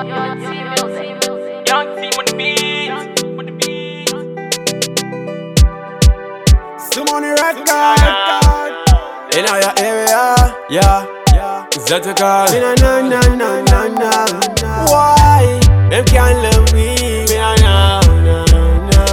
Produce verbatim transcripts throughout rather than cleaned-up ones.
Young team on the beat. On the beat. Simone record. In our area, yeah, yeah. Zetical. Na na na na na na. Why them can't love me? Na na na na.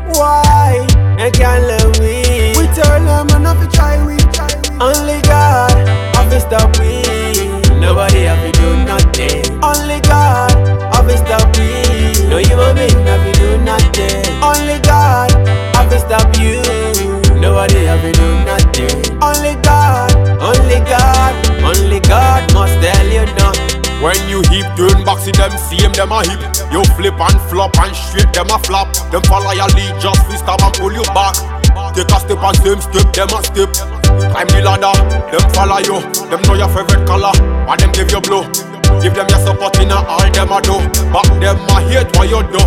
Why them can't love me? We tell them enough to try we. Only God have to stop me. Nobody have to do nothing. Only God have to stop me. No human being have to do nothing. Only God have to stop you. Nobody have to do nothing. Only God, only God, only God must tell you no. When you hip, turn back, see them same, them a hip. You flip and flop and straight, them a flop. Them follow your lead, just we stop and pull you back. Take a step and same step, them a step. Climb the ladder, them follow you. Them know your favorite color, and them give you blow. Give them your support in all them a do. But them a hate what you do.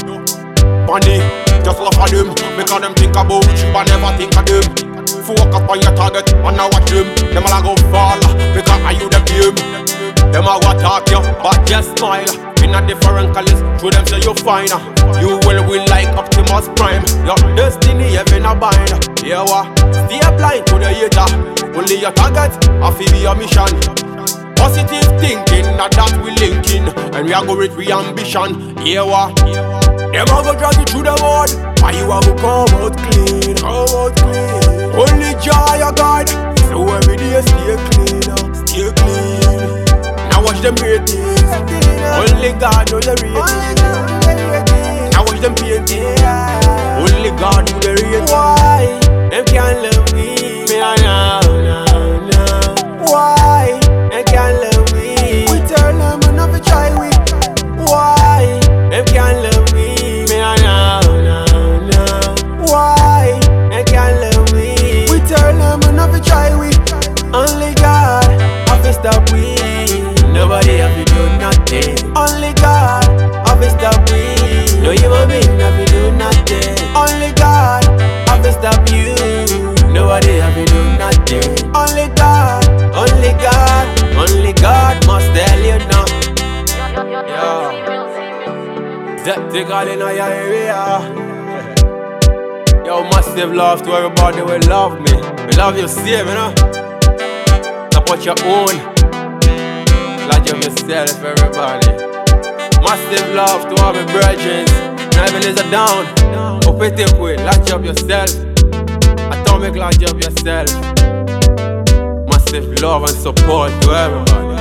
Money, just laugh at them. Make them think about you, but never think of them. Focus on your target, and now watch them. Them all a go fall, because are you the game? Them a go talk you, but just smile. In a different colors, show them say you fine. You will will like Optimus Prime. Your destiny heaven a bind. Yeah, what? Stay blind to the hater. Only your target, a fi be your mission. Positive thinking, not that we linking. And we a go with we ambition. Yeah, what? Them a go drag you through the mud, and you a go come out clean. Come out clean. Only joy your God. So every day stay clean, stay clean. Now watch them ratings. Only God knows the ratings. Now watch them paintings. Only God knows the ratings. Why them can't love me? Me a nah, nah, nah. Why them can't love me? We tell them enough to try we. Why them can't love me? Me a nah, nah, nah. Why them can't love me? We tell them enough to try we. Only God have to stop we. Nobody have to do nothing. Only God have to stop me. No human being have to do nothing. Only God have to stop you. Nobody have to do nothing. Only God, only God, only God must tell you no. Yo, Zetical in our area. Yo, massive love to everybody who love me. We love you same, you know. Support your own. Lodge up yourself, everybody. Massive love to all my brethren. Never is a down. Up it up with, lodge up yourself. Atomic, lodge up yourself. Massive love and support to everybody.